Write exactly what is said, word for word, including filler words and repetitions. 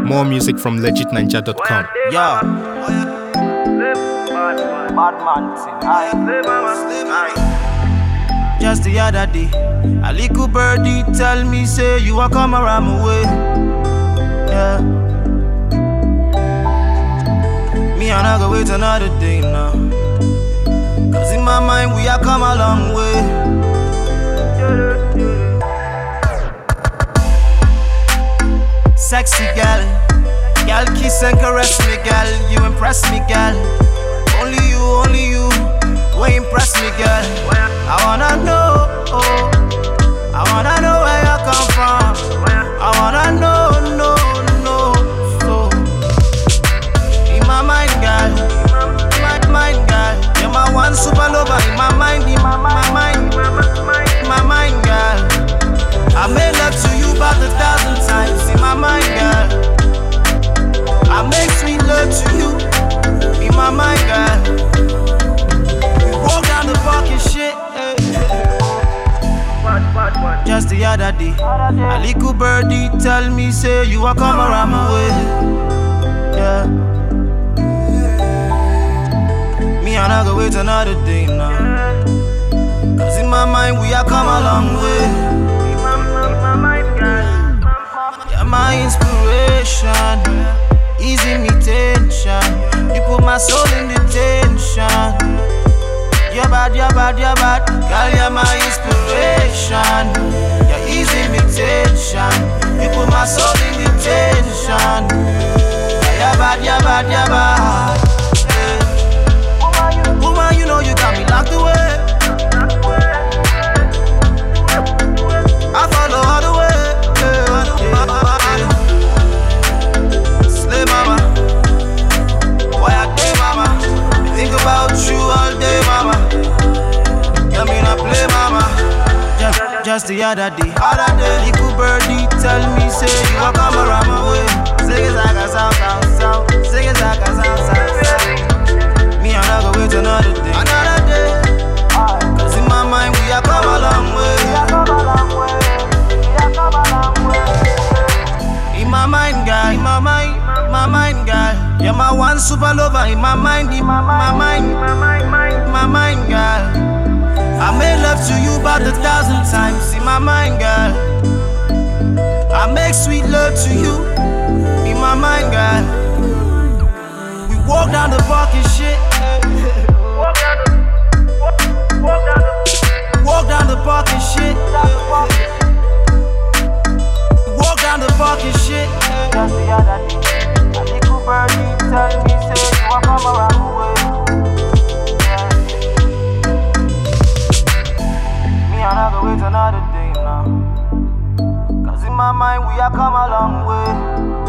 More music from legit ninja dot com. Yeah. Bad man thing. Just the other day, a little birdie tell me say you a come around my way. Yeah. Me and I go wait another day now. Cause in my mind we a come a long way. Sexy gal, gal kiss and caress me gal. You impress me gal. Only you, only you, will impress me gal. I wanna know, oh, I wanna know where you come from. I wanna know, no, no, so in my mind gal, in my mind gal, you're my one super lover. In my mind, in my, my mind, in my mind gal, I made love to you about a thousand times. In my mind gal, I make sweet love to you. In my mind gal, we walk down the park and shit. Just the other day, a little birdie tell me say you a come around my way. Yeah. Me and I go wait another day now. Cause in my mind we a come a long way. You're my inspiration, easing me tension. You put my soul in detention. You're bad, you're bad, you're bad. Girl, you're my inspiration. You're easing me tension. You put my soul in detention. You're bad, you're bad, you're bad. Hey. Woman, you know you got me locked away. I follow all the way. Hey. Slay mama, why I day mama? Think about you all day mama. Get me not play mama. Just, just the other day, other day, little birdie tell me say you a come around my way. Say it's like a sound, sound, sound. Say it's like a sound, sound, sound. Me and I go wait another day, another day. Cause in my mind we a come a long way. We a come a long way. We a come a long way. In my mind, girl, in my mind, my mind, girl. You're my one super lover. In my mind, in my, my mind, my mind, my mind, girl. I made love to you about a thousand times. In my mind, girl, I make sweet love to you. In my mind, girl, we walk down the park and shit. Walk down the, walk, walk down the, walk down the park and shit. Walk down the park and shit. Just the other day, a little birdie tell me say you a come around the way. Me and I go wait another day now. Cause in my mind we a come a long way.